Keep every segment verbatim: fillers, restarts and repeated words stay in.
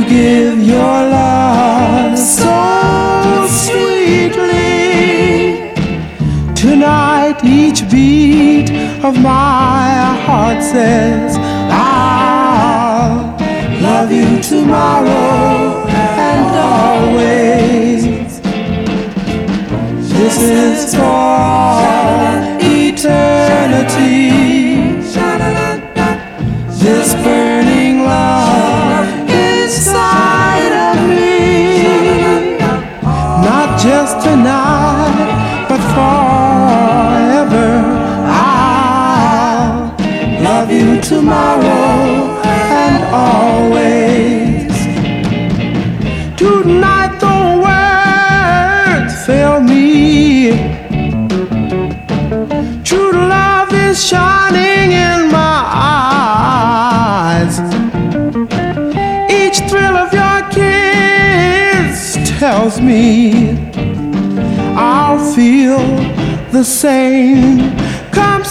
You give your love so sweetly. Tonight each beat of my heart says I'll love you tomorrow and always. This is for eternity. This burning love inside of me, not just tonight, but forever. I'll love you tomorrow and always. Tonight the words fail me. True love is shining in my eyes. Each thrill of your kiss tells me I'll feel the same come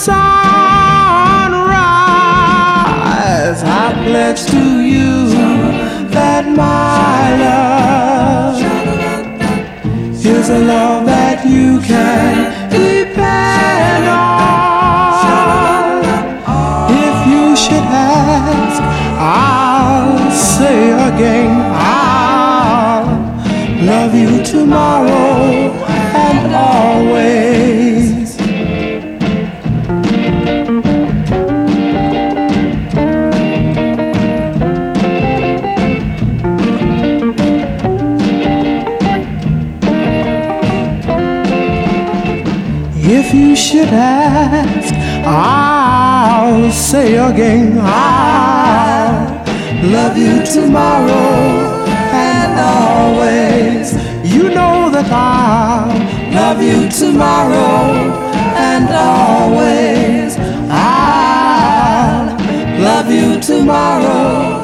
sunrise. I pledge to you that my love is a love that you can depend on. If you should ask, I'll say again, I'll love you tomorrow and always. If you should ask, I'll say again, I'll love you tomorrow and always. You know that I'll love you tomorrow and always. I'll love you tomorrow